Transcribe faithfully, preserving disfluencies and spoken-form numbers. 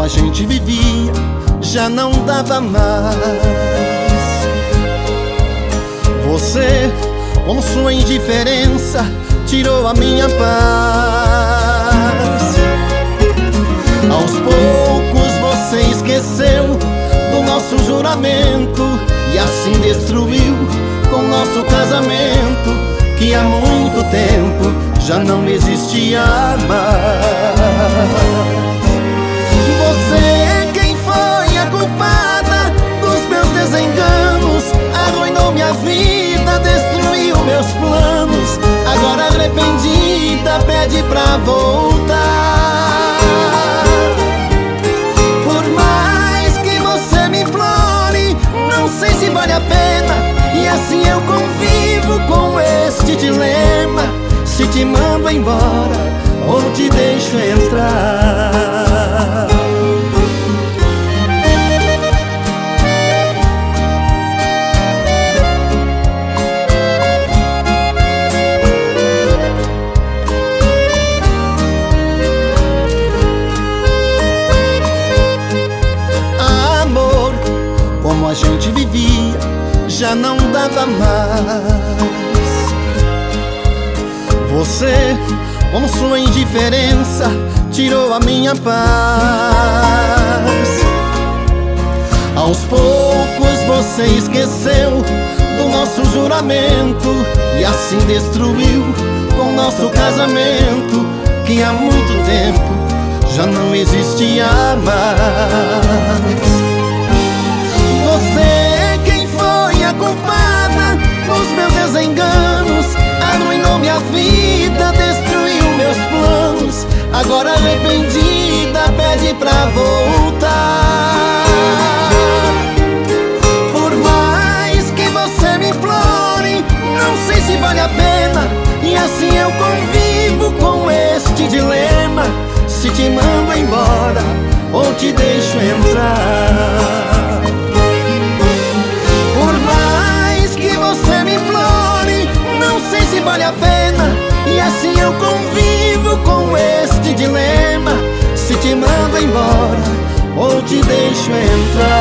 a gente vivia já não dava mais. Você, com sua indiferença, tirou a minha paz. Aos poucos você esqueceu do nosso juramento e assim destruiu com nosso casamento, que há muito tempo já não existia mais. Você, quem foi a culpada dos meus desenganos, arruinou minha vida, destruiu meus planos. Agora arrependida pede pra voltar. Por mais que você me implore, não sei se vale a pena, e assim eu convivo com este dilema: se te mando embora ou te deixo entrar. Amor, como a gente vivia já não dava mais. Você, com sua indiferença, tirou a minha paz. Aos poucos você esqueceu do nosso juramento e assim destruiu com nosso casamento, que há muito tempo já não existia mais. Você, quem foi a culpada dos meus desenganos, arruinou minha vida, destruiu meus planos. Agora arrependida pede pra voltar. Por mais que você me implore, não sei se vale a pena, e assim eu convivo com este dilema: se te mando embora ou te deixo entrar. Por mais que você me implore, não sei se vale a pena, e assim eu convivo com este dilema: se te mando embora ou te deixo entrar.